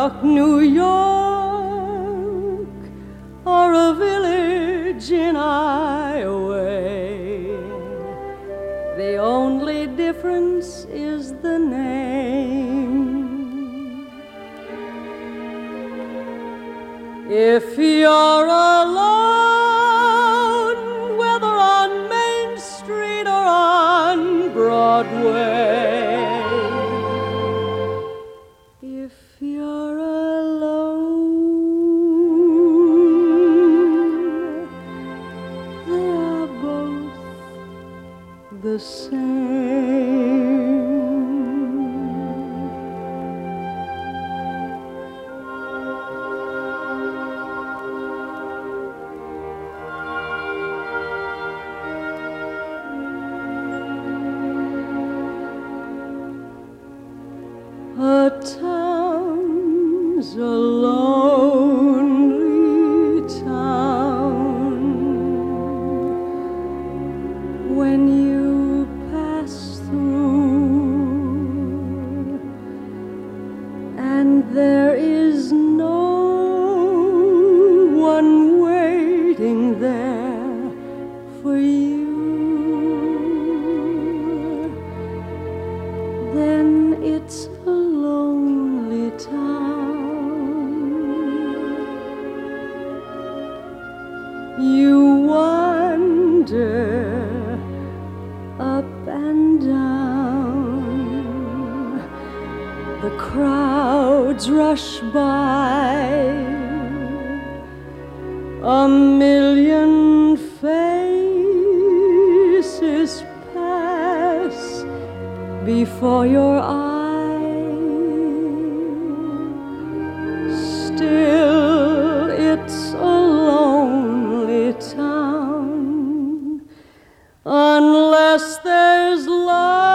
York, New York, or a village in Iowa. The only difference is the name. If you're alone, whether on Main Street or on Broadway, if you're alone, they are both the same. A town's a lonely town when you pass through, and there is no one waiting there for you. Then it's a lonely town. You wander up and down, the crowds rush by, a million faces pass before your eyes. Still, it's a lonely town unless there's love